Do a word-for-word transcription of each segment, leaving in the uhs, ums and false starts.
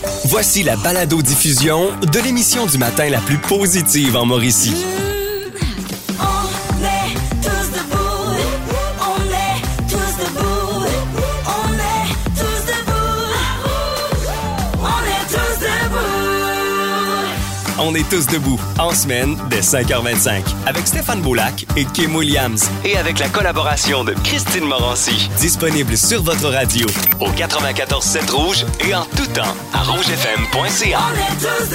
Voici la balado-diffusion de l'émission du matin la plus positive en Mauricie. On est tous debout, en semaine, dès cinq heures vingt-cinq, avec Stéphane Boulac et Kim Williams. Et avec la collaboration de Christine Morancy. Disponible sur votre radio, au quatre-vingt-quatorze sept Rouge et en tout temps, à rouge f m point c a. On est tous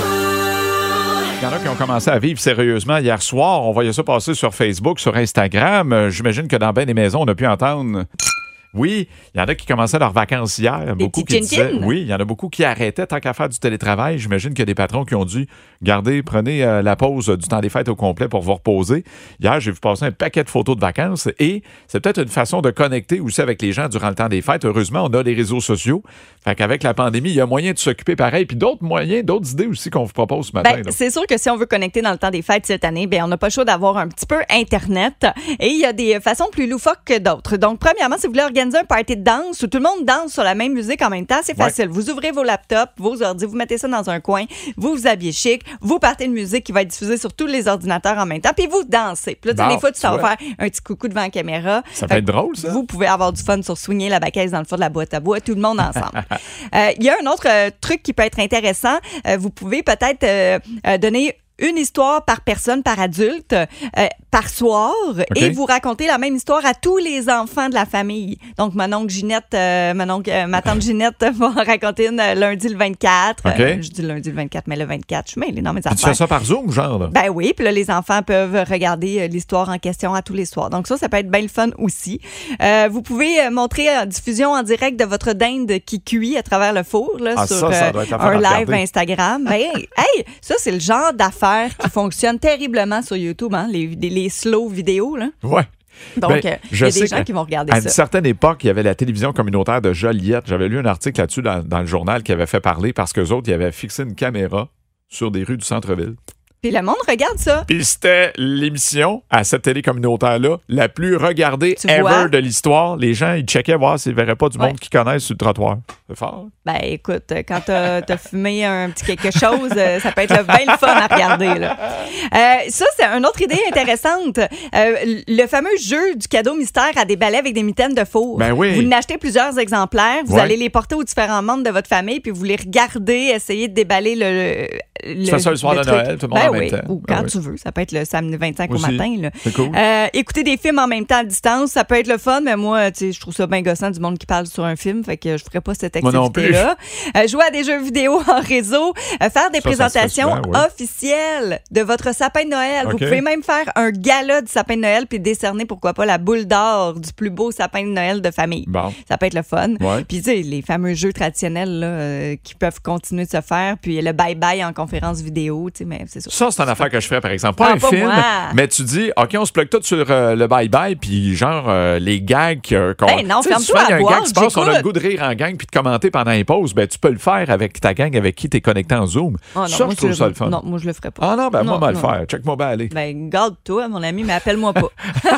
debout! Il y en a qui ont commencé à vivre sérieusement hier soir. On voyait ça passer sur Facebook, sur Instagram. Euh, j'imagine que dans bien des maisons, on a pu entendre... Oui, il y en a qui commençaient leurs vacances hier. Des beaucoup qui disaient, oui, il y en a beaucoup qui arrêtaient tant qu'à faire du télétravail. J'imagine qu'il y a des patrons qui ont dû garder, prenez euh, la pause du temps des fêtes au complet pour vous reposer. Hier, j'ai vu passer un paquet de photos de vacances et c'est peut-être une façon de connecter aussi avec les gens durant le temps des fêtes. Heureusement, on a les réseaux sociaux. Fait qu'avec la pandémie, il y a moyen de s'occuper pareil. Puis d'autres moyens, d'autres idées aussi qu'on vous propose ce matin. Ben, c'est sûr que si on veut connecter dans le temps des fêtes cette année, ben, on n'a pas le choix d'avoir un petit peu Internet. Et il y a des façons plus loufoques que d'autres. Donc, premièrement, si vous voulez organiser un party de danse où tout le monde danse sur la même musique en même temps, c'est facile. Ouais. Vous ouvrez vos laptops, vos ordi, vous mettez ça dans un coin, vous vous habillez chic, vous partez une musique qui va être diffusée sur tous les ordinateurs en même temps, puis vous dansez. Puis là, bon, des fois, tu t'en vas faire un petit coucou devant la caméra. Ça peut être drôle, ça. Vous pouvez avoir du fun sur swinguer la baquette dans le fond de la boîte à bois, tout le monde ensemble. euh, Il y a un autre euh, truc qui peut être intéressant. Euh, vous pouvez peut-être euh, euh, donner une histoire par personne, par adulte, euh, par soir, okay. Et vous racontez la même histoire à tous les enfants de la famille. Donc, mon oncle Ginette, euh, mon oncle, euh, ma tante Ginette va raconter une lundi le vingt-quatre. Okay. Euh, je dis lundi le vingt-quatre, mais le vingt-quatre, je suis mêlée dans mes affaires. Tu fais ça par Zoom, genre? Là? Ben oui, puis là, les enfants peuvent regarder l'histoire en question à tous les soirs. Donc ça, ça peut être bien le fun aussi. Euh, vous pouvez montrer en diffusion en direct de votre dinde qui cuit à travers le four, là, ah, sur ça, ça doit être un live Instagram. Ben, hey, ça, c'est le genre d'affaires qui fonctionne terriblement sur YouTube, hein, les, les, les slow vidéos. Là. Ouais. Donc, il ben, euh, y a des gens qui vont regarder à ça. À une certaine époque, il y avait la télévision communautaire de Joliette. J'avais lu un article là-dessus dans, dans le journal qui avait fait parler parce qu'eux autres, ils avaient fixé une caméra sur des rues du centre-ville. Puis le monde regarde ça. Puis c'était l'émission à cette télé communautaire-là la plus regardée tu ever vois? de l'histoire. Les gens, ils checkaient voir s'ils ne verraient pas du ouais. monde qu'ils connaissent sur le trottoir. C'est fort. Hein? Ben écoute, quand t'as, t'as fumé un petit quelque chose, ça peut être bien le fun à regarder. Là. Euh, ça, c'est une autre idée intéressante. Euh, le fameux jeu du cadeau mystère à déballer avec des mitaines de four. Ben oui. Vous en achetez plusieurs exemplaires, vous ouais. allez les porter aux différents membres de votre famille, puis vous les regardez, essayer de déballer le... le tu fais ça le soir le de truc. Noël, tout le monde ben en oui, même temps. Ou ben quand oui. tu veux. Ça peut être le samedi vingt-cinq aussi. au matin. Là. C'est cool. Euh, écouter des films en même temps à distance, ça peut être le fun, mais moi, tu sais, je trouve ça bien gossant du monde qui parle sur un film, fait que je ferais pas cette activité-là. Euh, jouer à des jeux vidéo en réseau, euh, faire des ça, présentations ça souvent, ouais. officielles de votre sapin de Noël. Okay. Vous pouvez même faire un gala du sapin de Noël puis décerner, pourquoi pas, la boule d'or du plus beau sapin de Noël de famille. Bon. Ça peut être le fun. Ouais. Puis, tu sais, les fameux jeux traditionnels là, euh, qui peuvent continuer de se faire, puis le bye-bye en conférence vidéo, tu sais, mais c'est sûr. Ça, c'est une affaire que je ferais, par exemple. Pas ah, un pas film, moi. mais tu dis, OK, on se bloque tout sur euh, le bye-bye, puis genre, euh, les gags euh, qu'on... Ben non, ferme-toi souvent, il y a à un boire, gag qui se passe, on a le j'écoute. goût de rire en gang puis de commenter pendant les pauses. Ben, tu peux le faire avec ta gang avec qui tu es connecté en Zoom. Oh, non, ça, moi, je trouve je, ça le fun. Non, moi, je le ferais pas. Ah non, ben non, moi, moi, le non. faire. Check-moi bien aller. Ben, garde-toi, mon ami, mais appelle-moi pas.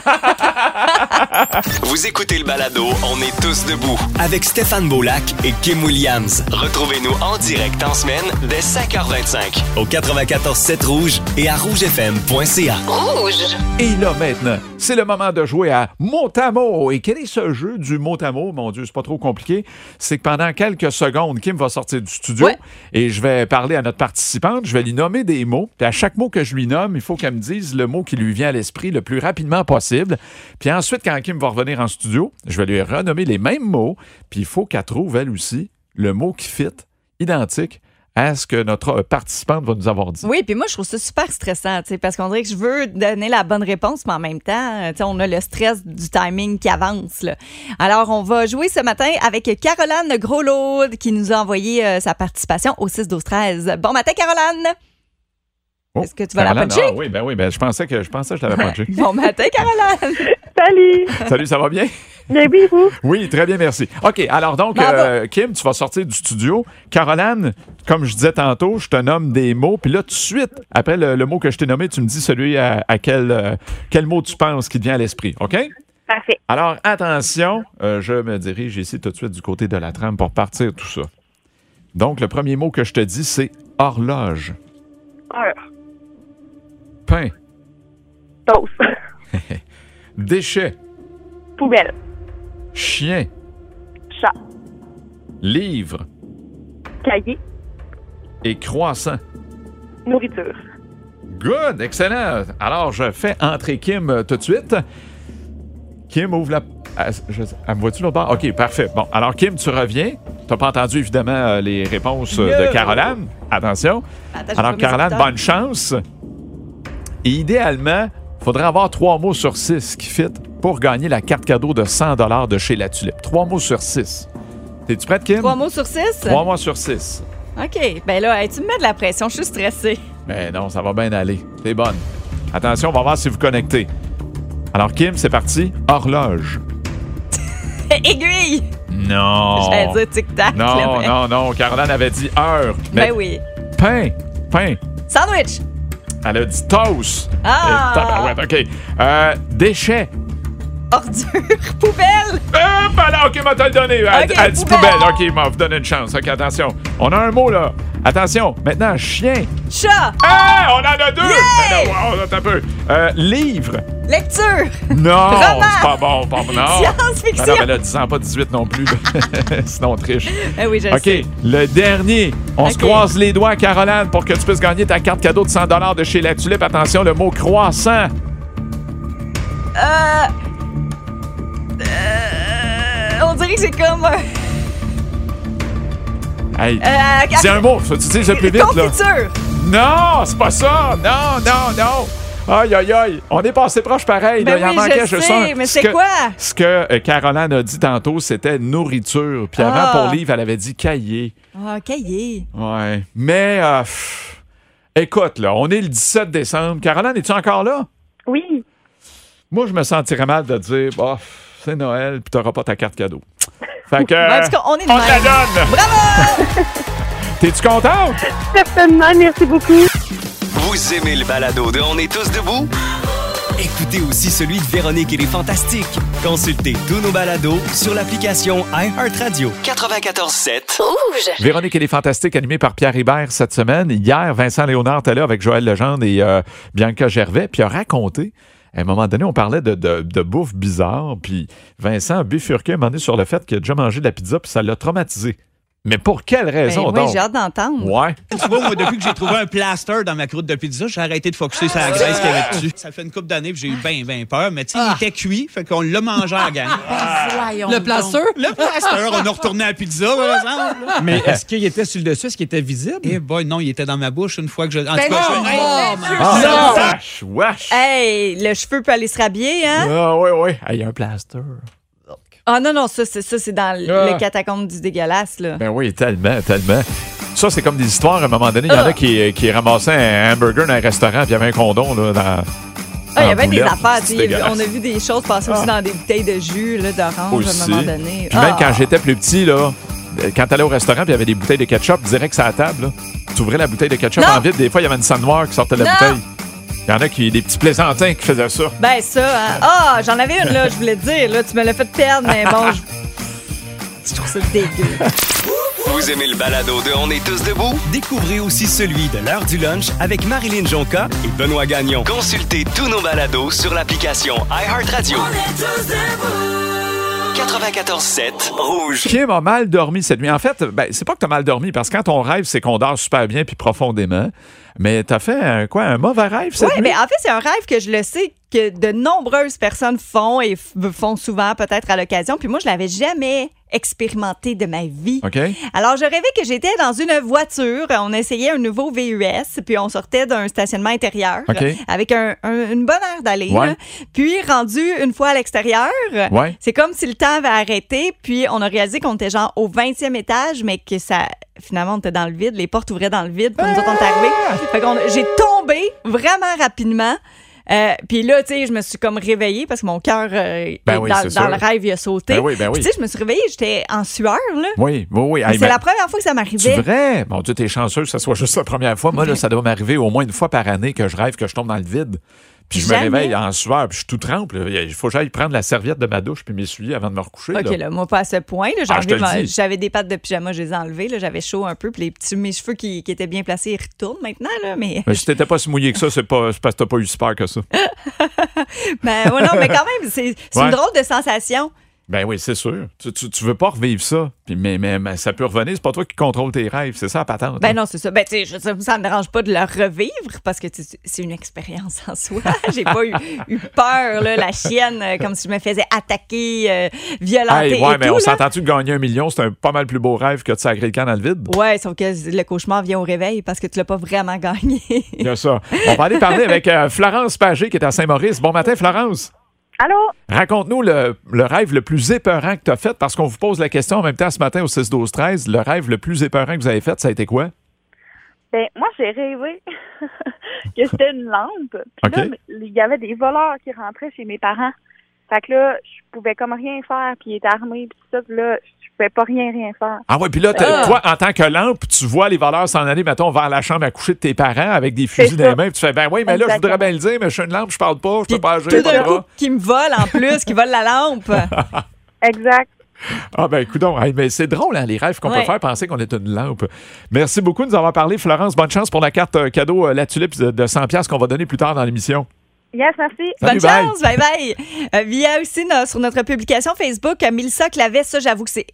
Vous écoutez le balado On est tous debout avec Stéphane Boulac et Kim Williams. Retrouvez-nous en direct en semaine dès cinq heures vingt-cinq au quatre-vingt-quatorze sept Rouge et à rouge f m point c a. Rouge! Et là, maintenant, c'est le moment de jouer à mot à mot. Et quel est ce jeu du mot à mot? Mon Dieu, c'est pas trop compliqué. C'est que pendant quelques secondes, Kim va sortir du studio ouais. et je vais parler à notre participante. Je vais lui nommer des mots. Puis à chaque mot que je lui nomme, il faut qu'elle me dise le mot qui lui vient à l'esprit le plus rapidement possible. Puis ensuite, quand Kim va revenir en studio, je vais lui renommer les mêmes mots. Puis il faut qu'elle trouve, elle aussi, le mot qui fit, identique à ce que notre participante va nous avoir dit. Oui, puis moi, je trouve ça super stressant, parce qu'on dirait que je veux donner la bonne réponse, mais en même temps, on a le stress du timing qui avance. Là. Alors, on va jouer ce matin avec Caroline Groslot qui nous a envoyé euh, sa participation au six douze treize. Bon matin, Caroline! Oh, Est-ce que tu vas Caroline, la puncher? Ah oui, ben oui, ben je pensais que je pensais que je l'avais punché. Bon matin, Caroline! Salut! Salut, ça va bien? Bien oui, vous? Oui, très bien, merci. OK, alors donc, euh, Kim, tu vas sortir du studio. Caroline, comme je disais tantôt, je te nomme des mots, puis là, tout de suite, après le, le mot que je t'ai nommé, tu me dis celui à, à quel, euh, quel mot tu penses qui te vient à l'esprit, OK? Parfait. Alors, attention, euh, je me dirige ici tout de suite du côté de la trame pour partir tout ça. Donc, le premier mot que je te dis, c'est horloge. Heure. Pain. Toast. Déchet. Poubelle. Chien. Chat. Livre. Cahier. Et croissant. Nourriture. Good, excellent. Alors, je fais entrer Kim euh, tout de suite. Kim, ouvre la... Ah, je... Elle me vois-tu l'autre bord? OK, parfait. Bon, alors, Kim, tu reviens. Tu n'as pas entendu, évidemment, euh, les réponses euh, de No. Caroline. Attention. Attends, j'ai Alors, pas mes Caroline, écouteurs. bonne chance. Et idéalement, il faudrait avoir trois mots sur six qui fit pour gagner la carte cadeau de cent dollars de chez La Tulipe. Trois mots sur six. Es-tu prête, Kim? Trois mots sur six? Trois mots sur six. OK. Ben là, hey, tu me mets de la pression. Je suis stressée. Ben non, ça va bien aller. T'es bonne. Attention, on va voir si vous connectez. Alors, Kim, c'est parti. Horloge. Aiguille! Non. J'allais dire tic-tac. là, Non, mais- non, non. Caroline avait dit heure. Mais Ben oui. pain. Pain. Sandwich! Elle a dit toast. Ah! Et tabarouette, OK. Euh, déchet. Ordure! Poubelle! Euh, ben là, OK, m'a te le donné. Elle, OK, elle dit poubelle. poubelle. OK, m'a vous donné une chance. OK, attention. On a un mot, là. Attention. Maintenant, chien. Chat! Ah, on en a deux. Yeah! Ben non, on attend un peu. Euh, livre. Lecture! Non, Roman. c'est pas bon. Pas, non. Science-fiction. Non, non, mais là, dix ans, pas dix-huit non plus. Sinon, on triche. Ben oui, je le OK, sais. le dernier. On se OK. croise les doigts, Caroline, pour que tu puisses gagner ta carte cadeau de cent dollars de chez La Tulipe. Attention, le mot croissant. Euh... Euh... On dirait que c'est comme... un- Hey, Euh, dis un mot. Faut que tu dises le plus vite, là. Confiture! Non, c'est pas ça. Non, non, non. Aïe, aïe, aïe. On est passé proche pareil. Ben là. Il en oui, manquait je juste sais, un. mais Ce c'est que- quoi? Ce que euh, Caroline a dit tantôt, c'était nourriture. Puis avant, Ah. pour livre, elle avait dit cahier. Ah, cahier. Ouais. Mais, euh, pff, écoute, là, on est le dix-sept décembre. Caroline, es-tu encore là? Oui. Moi, je me sentirais mal de dire, bah, c'est Noël, puis t'auras pas ta carte cadeau. Fait que. En tout cas, on est de on te la même. donne! Bravo! T'es-tu contente? Certainement, merci beaucoup. Vous aimez le balado de On est tous debout? Écoutez aussi celui de Véronique et les Fantastiques. Consultez tous nos balados sur l'application iHeartRadio. quatre-vingt-quatorze sept. Véronique et les Fantastiques, animée par Pierre Hébert cette semaine. Hier, Vincent Léonard était là avec Joël Legendre et euh, Bianca Gervais, puis a raconté. À un moment donné, on parlait de, de, de bouffe bizarre, puis Vincent a bifurqué un moment donné sur le fait qu'il a déjà mangé de la pizza, puis ça l'a traumatisé. Mais pour quelle raison, Ben oui, donc? j'ai hâte d'entendre. Ouais. Tu vois, moi, depuis que j'ai trouvé un plaster dans ma croûte de pizza, j'ai arrêté de focusser sur la graisse qu'il y avait dessus. Ça fait une couple d'années que j'ai eu bien, bien peur, mais tu sais, il était cuit, fait qu'on l'a mangé à la gang. Le plaster? Le plaster, on a retourné à la pizza, par exemple. là. Mais est-ce qu'il était sur le dessus? Est-ce qu'il était visible? Eh boy, non, il était dans ma bouche une fois que je... En tout Ben cas, non! je- Oh, my Ah, God! wesh, wesh. Hey, le cheveu peut aller se rhabiller, hein? Ah, oui, oui. Il y a un plaster. Ah non, non, ça, c'est ça, c'est dans l- Ah. le catacombe du dégueulasse, là. Ben oui, tellement, tellement. Ça, c'est comme des histoires. À un moment donné, il y en a qui, qui ramassaient un hamburger dans un restaurant, puis il y avait un condom là, dans. Ah, il y en avait des boulette. affaires, C'est tu sais, dégueulasse. on a vu des choses passer aussi dans des bouteilles de jus, là, d'orange, Aussi. à un moment donné. Puis même Ah. quand j'étais plus petit, là, quand t'allais au restaurant, puis il y avait des bouteilles de ketchup direct sur la table, là, tu ouvrais la bouteille de ketchup Non. en vide. Des fois, il y avait une sang noire qui sortait de la Non. bouteille. Il y en a qui, des petits plaisantins qui faisaient ça. Ben ça, hein. Ah, j'en avais une, là, je voulais te dire, là, tu me l'as fait perdre, mais bon, je... je trouve ça dégueu. Vous aimez le balado de On est tous debout? Découvrez aussi celui de l'heure du lunch avec Marilyn Jonca et Benoît Gagnon. Consultez tous nos balados sur l'application iHeartRadio. quatre-vingt-quatorze sept Rouge. Kim a mal dormi cette nuit. En fait, ben, c'est pas que t'as mal dormi, parce que quand on rêve, c'est qu'on dort super bien puis profondément. Mais t'as fait un, quoi, un mauvais rêve cette Oui, nuit? mais en fait, c'est un rêve que je le sais que de nombreuses personnes font et f- font souvent, peut-être à l'occasion. Puis moi, je l'avais jamais expérimenté de ma vie. OK. Alors, je rêvais que j'étais dans une voiture. On essayait un nouveau V U S, puis on sortait d'un stationnement intérieur OK. avec un, un- une bonne aire d'aller. Ouais. là. Puis, rendu une fois à l'extérieur, Ouais. c'est comme si le temps avait arrêté. Puis, on a réalisé qu'on était genre au vingtième étage, mais que ça... Finalement, on était dans le vide. Les portes ouvraient dans le vide. Puis, nous autres, on est arrivés. Fait qu'on- j'ai tombé vraiment rapidement. Euh, puis là, tu sais, je me suis comme réveillée parce que mon cœur, euh, Ben oui, dans, c'est dans sûr. le rêve, il a sauté. Ben oui, ben oui. Puis tu sais, je me suis réveillée, j'étais en sueur, là. Oui, oui, oui. Mais Hey, c'est mais- la première fois que ça C'est m'arrivait. vrai? Mon Dieu, t'es chanceux que ce soit juste la première fois. Moi, là, ça doit m'arriver au moins une fois par année que je rêve que je tombe dans le vide. Puis je Jamais. me réveille en sueur, puis je suis tout trempe. là. Il faut que j'aille prendre la serviette de ma douche puis m'essuyer avant de me recoucher. OK, là. là, moi, pas à ce point. Là, j'ai Ah, je te enlevé le ma- dis. J'avais des pattes de pyjama, je les ai enlevées. là, J'avais chaud un peu. Puis les petits, mes cheveux qui, qui étaient bien placés, ils retournent maintenant. Là, mais Mais si t'étais pas si mouillé que ça, c'est pas c'est parce que t'as pas eu si peur que ça. ben, ouais, non, mais quand même, c'est c'est Ouais. une drôle de sensation. Ben oui, c'est sûr. Tu, tu, tu veux pas revivre ça. Puis, mais, mais, mais ça peut revenir. C'est pas toi qui contrôle tes rêves. C'est ça la patente. Ben hein. non, c'est ça. Ben, tu sais, je- ça, ça me dérange pas de le revivre parce que tu sais, c'est une expérience en soi. J'ai pas eu, eu peur, là, la chienne, euh, comme si je me faisais attaquer, euh, violenter Hey, ouais, et mais tout. on là. s'entend-tu de gagner un million? C'est un pas mal plus beau rêve que de sacrer le camp dans le vide. Ouais, sauf que le cauchemar vient au réveil parce que tu l'as pas vraiment gagné. Il y a ça. On va aller parler avec euh, Florence Pagé qui est à Saint-Maurice. Bon matin, Florence. Allô? Raconte-nous le, le rêve le plus épeurant que tu as fait parce qu'on vous pose la question en même temps ce matin au six douze treize. Le rêve le plus épeurant que vous avez fait, ça a été quoi? Ben, moi, j'ai rêvé que c'était une lampe. Puis OK. là, il y avait des voleurs qui rentraient chez mes parents. Fait que là, je pouvais comme rien faire, puis ils étaient armés, puis tout ça. Puis là, je pouvais pas rien, rien faire. Ah ouais, puis là, t'as- Ah. toi, en tant que lampe, tu vois les voleurs s'en aller, mettons, vers la chambre à coucher de tes parents avec des fusils C'est dans les ça. mains, puis tu fais, ben oui, mais là, je voudrais Exactement. bien le dire, mais je suis une lampe, je parle pas, je Puis peux pas agir, tout pas d'un de coup, bras. qui me vole en plus, qui vole la lampe. Exact. Ah ben, écoute donc, hey, mais c'est drôle, hein, les rêves qu'on Ouais. peut faire penser qu'on est une lampe. Merci beaucoup de nous avoir parlé, Florence. Bonne chance pour la carte euh, cadeau euh, La Tulipe de de cent piastres qu'on va donner plus tard dans l'émission. Yes, merci. Salut, Bonne bye. chance, bye bye. Euh, il y a aussi no- sur notre publication Facebook, euh, Mélissa Clavet, ça j'avoue que c'est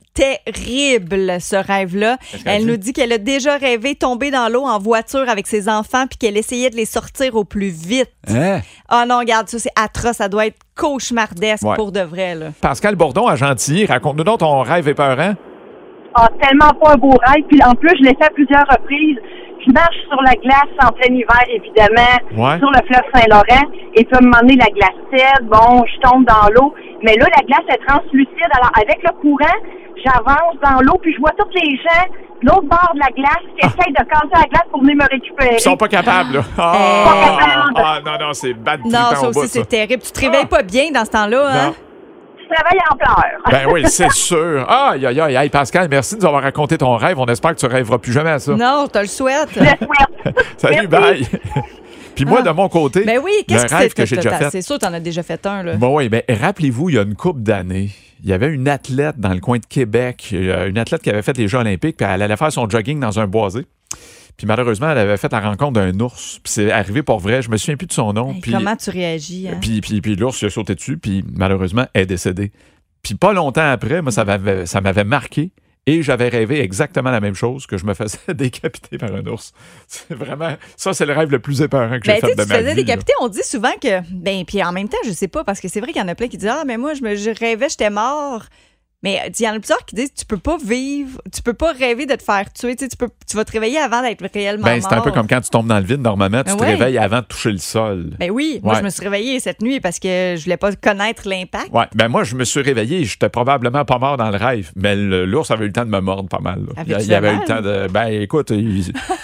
terrible ce rêve-là. Qu'est-ce qu'elle Elle dit? nous dit qu'elle a déjà rêvé tomber dans l'eau en voiture avec ses enfants puis qu'elle essayait de les sortir au plus vite. Hein? Ah non, regarde, ça c'est atroce, ça doit être cauchemardesque Ouais. pour de vrai. Là. Pascal Bourdon à Gentilly, raconte-nous donc ton rêve épeurant. Ah, tellement pas un beau rêve. Puis en plus, je l'ai fait à plusieurs reprises. Je marche sur la glace en plein hiver, évidemment, Ouais. sur le fleuve Saint-Laurent. Et puis à un moment donné, la glace cède. Bon, je tombe dans l'eau. Mais là, la glace est translucide. Alors, avec le courant, j'avance dans l'eau. Puis je vois tous les gens de l'autre bord de la glace qui essayent de casser la glace pour venir me récupérer. Ils sont pas capables, là. Ah, Pas capables. ah, non, non, c'est bad Non, trippant ça au bout, aussi c'est terrible. Tu te réveilles pas bien dans ce temps-là, hein? Non. Je travaille en pleurs. Ben oui, c'est sûr. Aïe, aïe, aïe. Hey, Pascal, merci de nous avoir raconté ton rêve. On espère que tu rêveras plus jamais à ça. Non, je te le souhaite. Je le souhaite. Salut, Merci. bye. Puis moi, Ah. de mon côté, Ben oui, le qu'est-ce que rêve c'est que j'ai déjà fait. C'est sûr que t'en as déjà fait un, là. Bon, oui, ben, rappelez-vous, il y a une couple d'années, il y avait une athlète dans le coin de Québec, euh, une athlète qui avait fait les Jeux olympiques, puis elle allait faire son jogging dans un boisé. Puis malheureusement, elle avait fait la rencontre d'un ours. Puis c'est arrivé pour vrai, je me souviens plus de son nom. Hey, puis, comment tu réagis? Hein? puis, puis, puis l'ours, il a sauté dessus, puis malheureusement, elle est décédée. Puis pas longtemps après, moi, ça m'avait, ça m'avait marqué. Et j'avais rêvé exactement la même chose, que je me faisais décapiter par un ours. C'est vraiment... Ça, c'est le rêve le plus épeurant que j'ai Ben, tu fait sais, de tu ma te faisais vie. décapiter, on dit souvent que. Ben, puis en même temps, je sais pas, parce que c'est vrai qu'il y en a plein qui disent Ah, mais moi, je, me, je rêvais, j'étais mort. Mais il y en a plusieurs qui disent Tu peux pas vivre, tu peux pas rêver de te faire tuer. Tu sais, tu, peux, tu vas te réveiller avant d'être réellement Ben, mort. c'est un peu comme quand tu tombes dans le vide, normalement, tu Ah te ouais. réveilles avant de toucher le sol. Ben oui, moi, Ouais. je me suis réveillée cette nuit parce que je voulais pas connaître l'impact. Ouais, ben moi, je me suis réveillé, j'étais probablement pas mort dans le rêve, mais le- l'ours avait eu le temps de me mordre pas mal. là. Il, Avais-tu il avait mal? eu le temps de... Ben, écoute, il-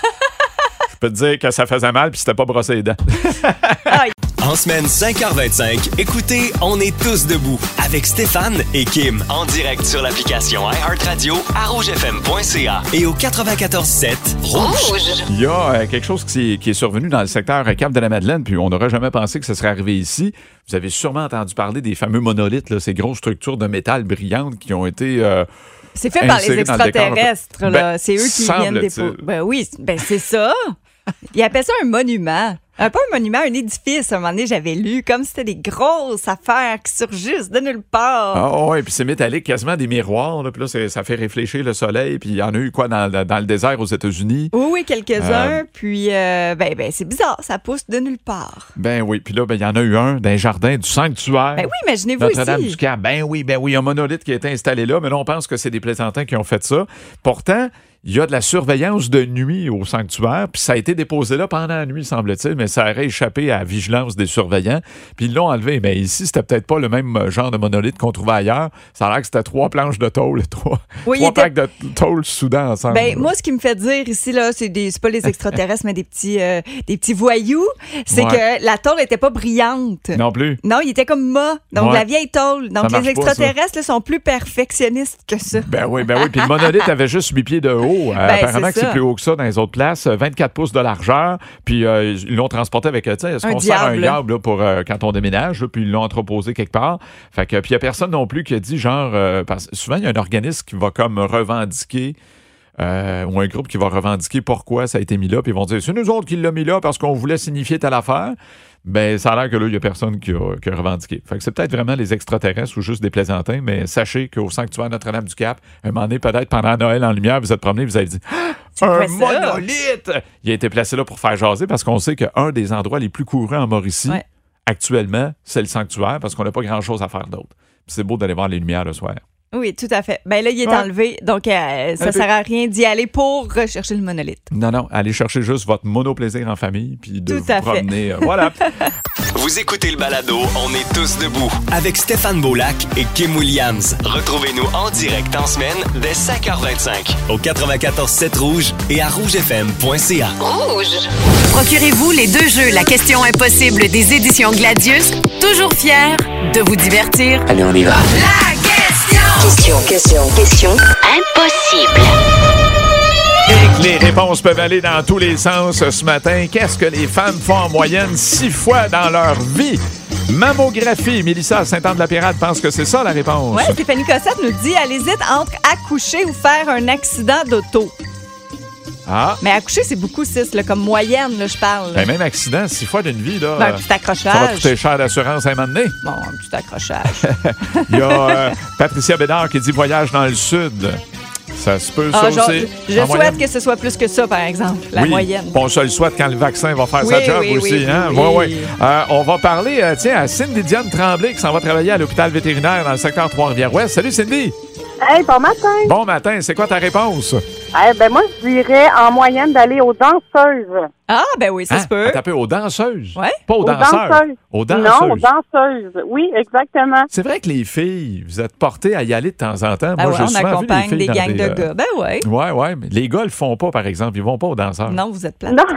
je peux te dire que ça faisait mal puis c'était pas brossé les dents. En semaine cinq heures vingt-cinq, écoutez On est tous debout avec Stéphane et Kim en direct sur l'application iHeartRadio à rouge f m point c a et au quatre-vingt-quatorze sept Rouge. Il y a euh, quelque chose qui est, qui est survenu dans le secteur euh, Cap-de-la-Madeleine, puis on n'aurait jamais pensé que ce serait arrivé ici. Vous avez sûrement entendu parler des fameux monolithes, là, ces grosses structures de métal brillantes qui ont été... euh, C'est fait par les insérées dans le décor. extraterrestres, là. Ben, C'est eux qui viennent semble-t-il. déposer. Ben oui, ben c'est ça. Ils appellent ça un monument. Un peu un monument, un édifice. À un moment donné, j'avais lu, comme si c'était des grosses affaires qui surgissent de nulle part. Ah ouais, puis c'est métallique, quasiment des miroirs. Là, puis là, c'est- ça fait réfléchir le soleil. Puis il y en a eu quoi dans, dans le désert aux États-Unis? Oui, oui, quelques-uns. Euh, Puis, euh, ben, ben, c'est bizarre, ça pousse de nulle part. Ben oui, puis là, ben, il y en a eu un dans les jardins du sanctuaire. Ben oui, imaginez-vous ici. Notre-Dame-du-Cap. Ben oui, ben oui, un monolithe qui a été installé là, mais là, on pense que c'est des plaisantins qui ont fait ça. Pourtant, il y a de la surveillance de nuit au sanctuaire, puis ça a été déposé là pendant la nuit, semble-t-il, mais ça aurait échappé à la vigilance des surveillants, puis ils l'ont enlevé. Mais ici, c'était peut-être pas le même genre de monolithe qu'on trouvait ailleurs. Ça a l'air que c'était trois planches de tôle, trois, Oui, trois il était- plaques de tôle soudées ensemble. Ben, moi, ce qui me fait dire ici, là, c'est des, c'est pas les extraterrestres, mais des petits, euh, des petits voyous, c'est Ouais. que la tôle était pas brillante. Non plus. Non, il était comme mât. Donc, Ouais. la vieille tôle. Donc, Ça les marche pas, ça. extraterrestres là, sont plus perfectionnistes que ça. Ben oui, ben oui. Puis le monolithe avait juste huit pieds de haut. haut. Euh, Ben, apparemment c'est que c'est ça. plus haut que ça dans les autres places. vingt-quatre pouces de largeur. Puis euh, ils l'ont transporté avec, tu sais, est-ce Un qu'on sert un diable. diable là, pour euh, quand on déménage, là, puis ils l'ont entreposé quelque part. Fait que, puis il n'y a personne non plus qui a dit, genre, euh, parce que souvent, il y a un organisme qui va comme revendiquer Euh, ou un groupe qui va revendiquer pourquoi ça a été mis là, puis ils vont dire c'est nous autres qui l'ont mis là parce qu'on voulait signifier telle affaire. Ben, ça a l'air que là, il n'y a personne qui a, qui a revendiqué. Fait que c'est peut-être vraiment les extraterrestres ou juste des plaisantins, mais sachez qu'au sanctuaire Notre-Dame-du-Cap, un moment donné, peut-être pendant Noël en lumière, vous êtes promené, vous avez dit ah, un quoi ça? monolithe! Il a été placé là pour faire jaser parce qu'on sait qu'un des endroits les plus courants en Mauricie, Ouais. actuellement, c'est le sanctuaire parce qu'on n'a pas grand-chose à faire d'autre. Puis c'est beau d'aller voir les lumières le soir. Oui, tout à fait. Ben là, il est Ouais. enlevé, donc euh, ça Un peu. sert à rien d'y aller pour rechercher le monolithe. Non, non, allez chercher juste votre monoplaisir en famille puis de Tout vous à fait. promener. euh, voilà. Vous écoutez le balado On est tous debout avec Stéphane Beaulac et Kim Williams. Retrouvez-nous en direct en semaine dès cinq heures vingt-cinq au quatre-vingt-quatorze sept Rouge et à rouge f m point c a. Procurez-vous les deux jeux La question impossible des éditions Gladius, toujours fiers de vous divertir. Allez, on y va. La question! Question, question, question impossible. Et que les réponses peuvent aller dans tous les sens ce matin. Qu'est-ce que les femmes font en moyenne six fois dans leur vie? Mammographie. Mélissa à Saint-Anne-de-la-Pérade pense que c'est ça la réponse. Oui, Stéphanie Cossette nous dit elle hésite entre accoucher ou faire un accident d'auto. Ah, Mais accoucher, c'est beaucoup six, là, comme moyenne, là, je parle. ben, même accident, six fois d'une vie, là. Ben, un euh, petit ça va accrochage. coûter cher d'assurance à un moment donné. Bon, un petit accrochage. Il y a euh, Patricia Bédard qui dit voyage dans le sud. Ça se peut, ça Ah, genre, aussi. je en souhaite moyenne. que ce soit plus que ça, par exemple, la oui. moyenne. On se le souhaite quand le vaccin va faire Oui, sa job oui, aussi. oui, hein? oui. Ouais, ouais. Euh, on va parler euh, tiens, à Cindy Diane Tremblay qui s'en va travailler à l'hôpital vétérinaire dans le secteur Trois-Rivières-Ouest. Salut Cindy! Hey, bon matin. Bon matin, c'est quoi ta réponse? Eh ben moi, je dirais en moyenne d'aller aux danseuses. Ah, ben oui, ça se peut. Taper aux danseuses. Ouais. Pas aux, Aux danseurs. danseuses. Aux danseuses. Non, aux danseuses. Oui, exactement. C'est vrai que les filles, vous êtes portées à y aller de temps en temps. Ah Moi, ouais, j'ai on souvent vu accompagne les filles des dans gangs des, de euh, gars. Ben ouais. Ouais, ouais, mais les gars le font pas, par exemple. Ils vont pas aux danseurs. Non, vous êtes plate. Non.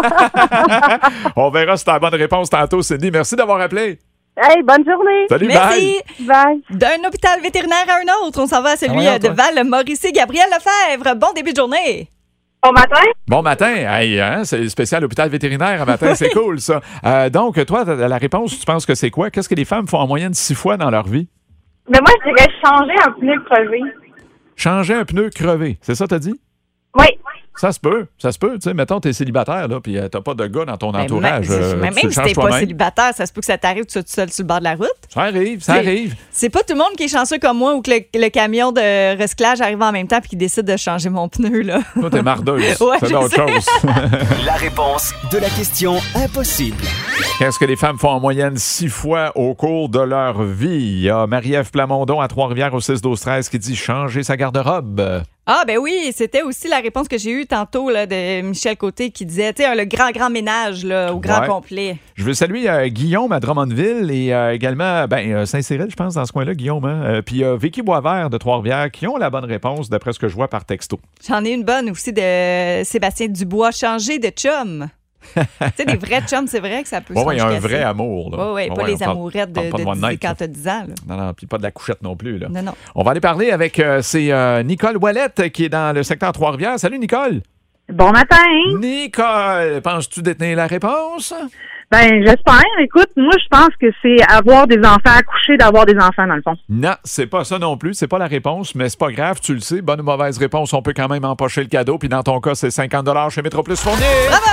On verra si t'as la bonne réponse tantôt, Cindy. Merci d'avoir appelé. Hey, bonne journée. Salut, Merci. bye. Bye. D'un hôpital vétérinaire à un autre, on s'en va à celui Ah ouais, euh, de toi. Val-Mauricie. Gabriel Lefebvre, bon début de journée. Bon matin. Bon matin. Hey, hein, c'est le spécial hôpital vétérinaire à matin. C'est cool, ça. Euh, donc, toi, t'as- la réponse, tu penses que c'est quoi? Qu'est-ce que les femmes font en moyenne six fois dans leur vie? Mais moi, je dirais changer un pneu crevé. Changer un pneu crevé. C'est ça, t'as dit? Oui. Ça se peut. Ça se peut. Tu sais, mettons, t'es célibataire, là, puis euh, t'as pas de gars dans ton Ben, entourage. même, euh, même tu le si changes t'es pas toi-même. célibataire, ça se peut que ça t'arrive, tu sois tout seul sur le bord de la route. Ça arrive, ça C'est- arrive. C'est pas tout le monde qui est chanceux comme moi ou que le, le camion de recyclage arrive en même temps puis qui décide de changer mon pneu, là. Toi, t'es mardeuse. Ouais, c'est je d'autres sais. choses. La réponse de la question impossible. Qu'est-ce que les femmes font en moyenne six fois au cours de leur vie? Il y a Marie-Ève Plamondon à Trois-Rivières au six douze treize qui dit changer sa garde-robe. Ah, ben oui, c'était aussi la réponse que j'ai eue tantôt là, de Michel Côté qui disait, tu sais, le grand, grand ménage là, au grand Ouais. complet. Je veux saluer euh, Guillaume à Drummondville et euh, également ben, euh, Saint-Cyril, je pense, dans ce coin-là, Guillaume. Hein? Euh, puis euh, Vicky Boisvert de Trois-Rivières qui ont la bonne réponse d'après ce que je vois par texto. J'en ai une bonne aussi de Sébastien Dubois, changer de chum. Tu sais, des vrais chums, c'est vrai que ça peut Oui, se il y a un casser. vrai amour. Là. Oui, oui, Ouais, pas ouais, les on parle- amourettes de, parle pas de de one dix- night, quand là. t'as dix ans. Là. Non, non, puis pas de la couchette non plus. Là. Non, non. On va aller parler avec, euh, c'est euh, Nicole Ouellette qui est dans le secteur Trois-Rivières. Salut, Nicole. Bon matin. Nicole, penses-tu détenir la réponse? Ben, j'espère. Écoute, moi, je pense que c'est avoir des enfants, accoucher d'avoir des enfants, dans le fond. Non, c'est pas ça non plus. C'est pas la réponse, mais c'est pas grave, tu le sais. Bonne ou mauvaise réponse, on peut quand même empocher le cadeau. Puis dans ton cas, c'est cinquante dollars chez Métro Plus Fournier.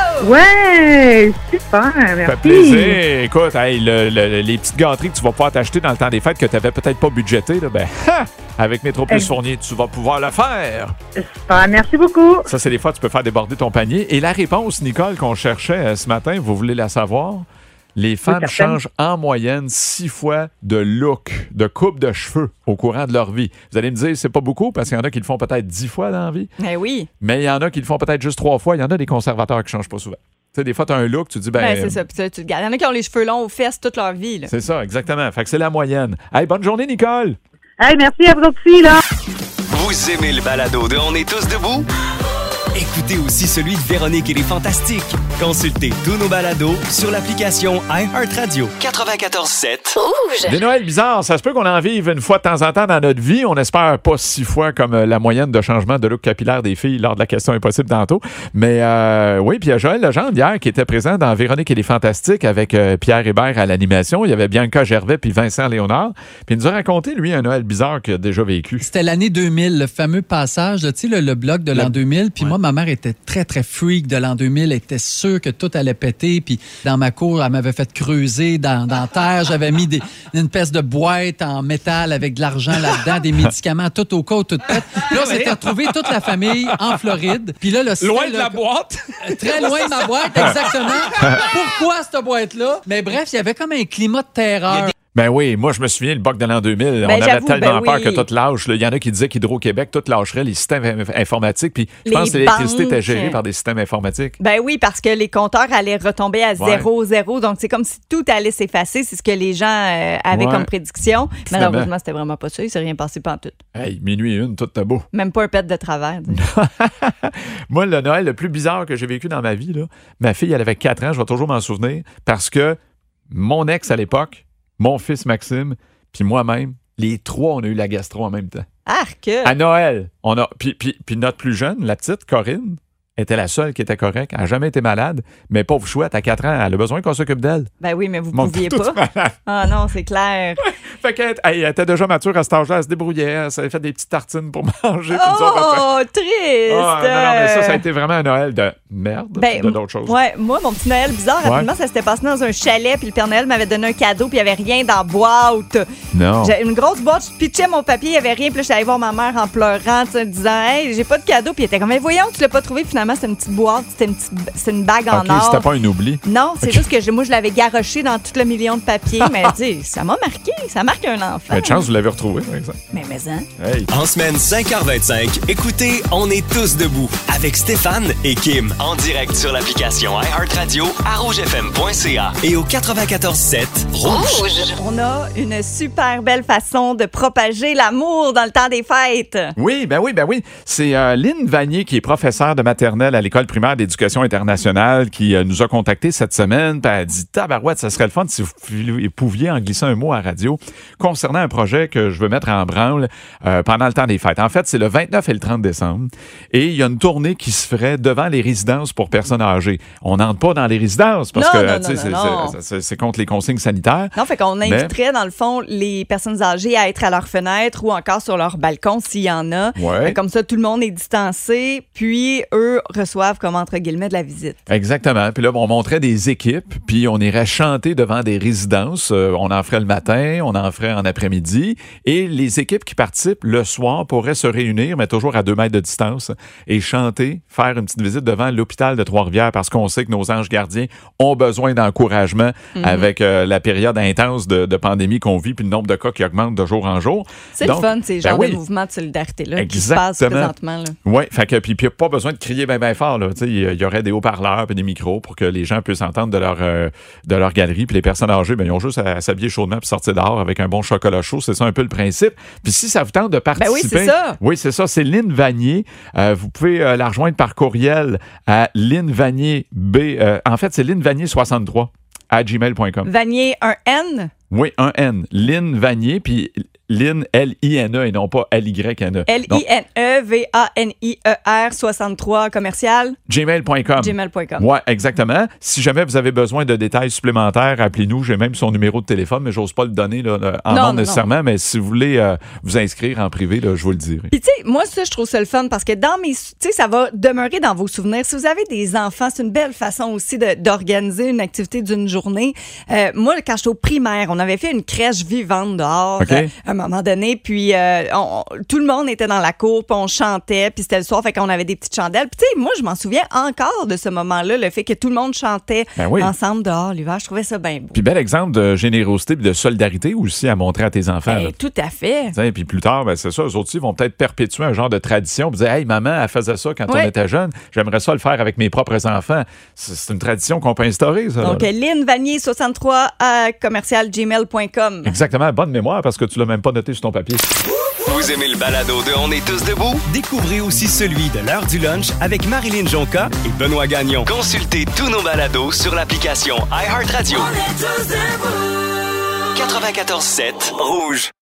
Ouais, super, Ça merci. fait plaisir. Écoute, hey, le- le- les petites gâteries que tu vas pouvoir t'acheter dans le temps des fêtes que tu n'avais peut-être pas budgété, là, ben, ha! Avec Métro Plus Ex- Fournier, tu vas pouvoir le faire. Super, merci beaucoup. Ça, c'est des fois, tu peux faire déborder ton panier. Et la réponse, Nicole, qu'on cherchait euh, ce matin, vous voulez la savoir? Les femmes certaine. changent en moyenne six fois de look, de coupe de cheveux au courant de leur vie. Vous allez me dire, c'est pas beaucoup parce qu'il y en a qui le font peut-être dix fois dans la vie, Ben oui. mais il y en a qui le font peut-être juste trois fois. Il y en a des conservateurs qui changent pas souvent. Tu sais, des fois, tu as un look, tu dis, ben. Ben, c'est ça. Puis tu, tu le gardes. Il y en a qui ont les cheveux longs aux fesses toute leur vie. Là. C'est ça, exactement. Fait que c'est la moyenne. Hey, bonne journée, Nicole! Hey, merci à vous aussi, là. Vous aimez le balado de On est tous debout? Écoutez aussi celui de Véronique et les Fantastiques. Consultez tous nos balados sur l'application iHeartRadio. quatre-vingt-quatorze sept Rouge. Des Noëls bizarres, ça se peut qu'on en vive une fois de temps en temps dans notre vie. On espère pas six fois comme la moyenne de changement de look capillaire des filles lors de la question impossible tantôt. Mais euh, oui, puis il y a Joël Legendre hier qui était présent dans Véronique et les Fantastiques avec euh, Pierre Hébert à l'animation. Il y avait Bianca Gervais puis Vincent Léonard. Puis il nous a raconté, lui, un Noël bizarre qu'il a déjà vécu. C'était l'année deux mille, le fameux passage, tu sais, le, le bloc de l'an le... deux mille. Puis ouais. moi, ma mère était très, très freak de l'an deux mille. Elle était sûre que tout allait péter. Puis dans ma cour, elle m'avait fait creuser dans, dans terre. J'avais mis des, une espèce de boîte en métal avec de l'argent là-dedans, des médicaments, tout au cas, tout pète. Puis là, on s'était retrouvés toute la famille en Floride. Puis là, le loin ciel, de la là, boîte. Très loin de ma boîte, exactement. Pourquoi cette boîte-là? Mais bref, il y avait comme un climat de terreur. Ben oui, moi, je me souviens, le boc de l'an deux mille, ben, on avait tellement ben peur oui. que tout lâche. Il y en a qui disaient qu'Hydro-Québec, tout lâcherait les systèmes informatiques. Puis je les pense que l'électricité banques. était gérée par des systèmes informatiques. Ben oui, parce que les compteurs allaient retomber à zéro zéro. Ouais. Donc, c'est comme si tout allait s'effacer. C'est ce que les gens euh, avaient ouais. comme prédiction. Finalement. Malheureusement, c'était vraiment pas ça. Il s'est rien passé pantoute. Hey, minuit et une, tout est beau. Même pas un pet de travers. Moi, le Noël le plus bizarre que j'ai vécu dans ma vie, là, ma fille, elle avait quatre ans, je vais toujours m'en souvenir, parce que mon ex à l'époque, mon fils Maxime, puis moi-même, les trois, on a eu la gastro en même temps. Arc! À Noël, on a. Puis, puis, puis notre plus jeune, la petite, Corinne, était la seule qui était correcte. Elle n'a jamais été malade, mais pauvre chouette, à quatre ans, elle a besoin qu'on s'occupe d'elle. Ben oui, mais vous ne Mon pouviez pas. Ah non, c'est clair. Fait qu'elle elle était déjà mature à cet âge-là, elle se débrouillait, elle s'avait fait des petites tartines pour manger. Oh, triste! Oh, non, non, mais ça, ça a été vraiment un Noël de merde, ben, de d'autres choses. Ouais, moi, mon petit Noël bizarre, ouais. rapidement, ça s'était passé dans un chalet, puis le Père Noël m'avait donné un cadeau, puis il n'y avait rien dans la boîte. Non. J'ai une grosse boîte, je pitchais mon papier, il n'y avait rien, puis là, je suis allée voir ma mère en pleurant, en disant, hey, j'ai pas de cadeau, puis elle était comme, mais voyons, tu l'as pas trouvé, finalement, c'était une petite boîte, c'était une, petite, c'était une bague en okay, or. C'était pas un oubli. Non, c'est okay. juste que je, moi, je l'avais garoché dans tout le million de papiers, mais dis, ça m'a marqué, ça marque un enfant. Une chance, vous l'avez retrouvé, par exemple. Mais, mais, hein? Hey. En semaine cinq heures vingt-cinq, écoutez On est tous debout avec Stéphane et Kim en direct sur l'application iHeartRadio à rouge f m point c a et au quatre-vingt-quatorze sept Rouge. Rouge. On a une super belle façon de propager l'amour dans le temps des fêtes. Oui, ben oui, ben oui. C'est euh, Lynn Vanier, qui est professeure de maternelle à l'École primaire d'éducation internationale, qui euh, nous a contactés cette semaine. Elle a dit, tabarouette, ça serait le fun si vous pouviez en glisser un mot à la radio concernant un projet que je veux mettre en branle euh, pendant le temps des fêtes. En fait, c'est le vingt-neuf et le trente décembre. Et il y a une tournée qui se ferait devant les résidences pour personnes âgées. On n'entre pas dans les résidences parce non, que non, non, c'est, non. c'est, c'est, c'est contre les consignes sanitaires. Non, fait qu'on inviterait, mais... dans le fond, les personnes âgées à être à leur fenêtre ou encore sur leur balcon s'il y en a. Ouais. Comme ça, tout le monde est distancé, puis eux reçoivent, comme entre guillemets, de la visite. Exactement. Puis là, on montrait des équipes, puis on irait chanter devant des résidences. Euh, on en ferait le matin, on en ferait en après-midi. Et les équipes qui participent le soir pourraient se réunir, mais toujours à deux mètres de distance, et chanter, faire une petite visite devant l'hôpital de Trois-Rivières, parce qu'on sait que nos anges gardiens ont besoin d'encouragement mm-hmm. avec euh, la période intense de, de pandémie qu'on vit, puis le nombre de cas qui augmente de jour en jour. C'est Donc, le fun, ces ben genres oui. de mouvements de solidarité-là Exactement. qui se passent présentement. Oui, fait que puis il n'y a pas besoin de crier bien bien fort. Il y aurait des haut-parleurs et des micros pour que les gens puissent entendre de leur, euh, de leur galerie. Puis les personnes âgées, ben, ils ont juste à, à s'habiller chaudement puis sortir dehors avec un bon chocolat chaud. C'est ça un peu le principe. Puis si ça vous tente de participer... Ben oui, c'est ça. Oui, c'est ça. C'est Lynn Vanier. Euh, vous pouvez euh, la rejoindre par courriel à Lynn Vanier B. Euh, en fait, c'est Lynn Vanier soixante-trois à gmail point com. Vanier, un N? Oui, un N. Lynn Vanier, puis... Lynn, L I N E et non pas L Y N E. L I N E V A N I E R soixante-trois commercial. gmail point com. gmail point com. Oui, exactement. Si jamais vous avez besoin de détails supplémentaires, appelez-nous. J'ai même son numéro de téléphone, mais j'ose pas le donner là, en non, nom non, nécessairement. Non. Mais si vous voulez euh, vous inscrire en privé, là, je vous le dirai. Puis tu sais, moi, ça, je trouve ça le fun parce que dans mes... Tu sais, ça va demeurer dans vos souvenirs. Si vous avez des enfants, c'est une belle façon aussi de, d'organiser une activité d'une journée. Euh, moi, quand j'étais au primaire, on avait fait une crèche vivante dehors okay. euh, à un moment donné, puis Puis euh, on, tout le monde était dans la cour, puis on chantait, puis c'était le soir, fait qu'on avait des petites chandelles. Puis tu sais, moi, je m'en souviens encore de ce moment-là, le fait que tout le monde chantait ben oui. ensemble dehors l'hiver. Je trouvais ça bien beau. Puis bel exemple de générosité et de solidarité aussi à montrer à tes enfants. Ben, tout à fait. Et puis plus tard, ben, c'est ça, eux autres aussi vont peut-être perpétuer un genre de tradition. Puis dire, hey, maman, elle faisait ça quand oui. on était jeune. J'aimerais ça le faire avec mes propres enfants. C'est, c'est une tradition qu'on peut instaurer, ça. Donc, Lynn Vanier soixante-trois à commercial gmail point com. Exactement. Bonne mémoire parce que tu l'as même pas noté sur ton papier. Vous aimez le balado de On est tous debout? Découvrez aussi celui de l'heure du lunch avec Marilyn Jonca et Benoît Gagnon. Consultez tous nos balados sur l'application iHeartRadio. quatre-vingt-quatorze sept Rouge.